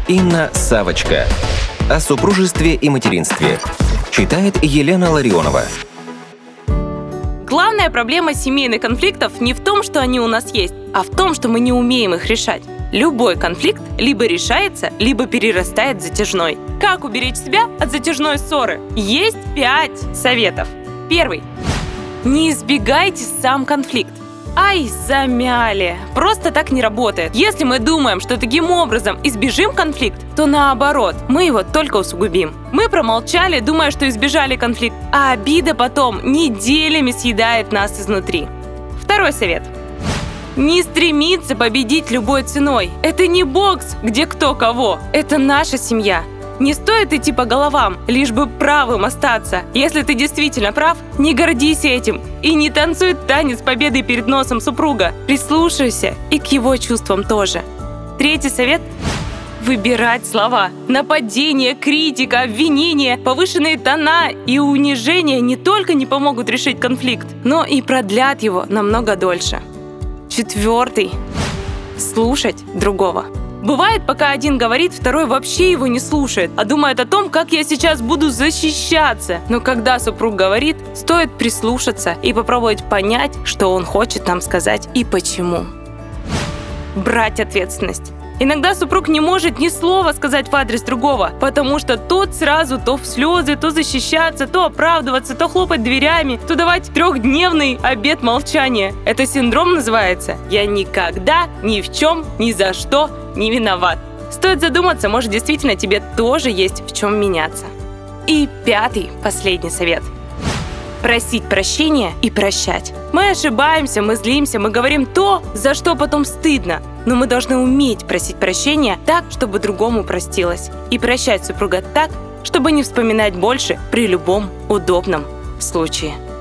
Инна Савочка. О супружестве и материнстве. Читает Елена Ларионова. Главная проблема семейных конфликтов не в том, что они у нас есть, а в том, что мы не умеем их решать. Любой конфликт либо решается, либо перерастает в затяжной. Как уберечь себя от затяжной ссоры? Есть 5 советов. Первый. Не избегайте сам конфликт. Ай, замяли. Просто так не работает. Если мы думаем, что таким образом избежим конфликт, то наоборот, мы его только усугубим. Мы промолчали, думая, что избежали конфликт, а обида потом неделями съедает нас изнутри. Второй совет. Не стремиться победить любой ценой. Это не бокс, где кто кого. Это наша семья. Не стоит идти по головам, лишь бы правым остаться. Если ты действительно прав, не гордись этим. И не танцуй танец победы перед носом супруга. Прислушайся и к его чувствам тоже. Третий совет – выбирать слова. Нападение, критика, обвинение, повышенные тона и унижение не только не помогут решить конфликт, но и продлят его намного дольше. Четвертый – слушать другого. Бывает, пока один говорит, второй вообще его не слушает, а думает о том, как я сейчас буду защищаться. Но когда супруг говорит, стоит прислушаться и попробовать понять, что он хочет нам сказать и почему. Брать ответственность. Иногда супруг не может ни слова сказать в адрес другого, потому что тот сразу то в слезы, то защищаться, то оправдываться, то хлопать дверями, то давать 3-дневный обет молчания. Это синдром называется «Я никогда, ни в чем, ни за что не виноват». Стоит задуматься, может, действительно тебе тоже есть в чем меняться. И пятый, последний совет. Просить прощения и прощать. Мы ошибаемся, мы злимся, мы говорим то, за что потом стыдно. Но мы должны уметь просить прощения так, чтобы другому простилось. И прощать супруга так, чтобы не вспоминать больше при любом удобном случае.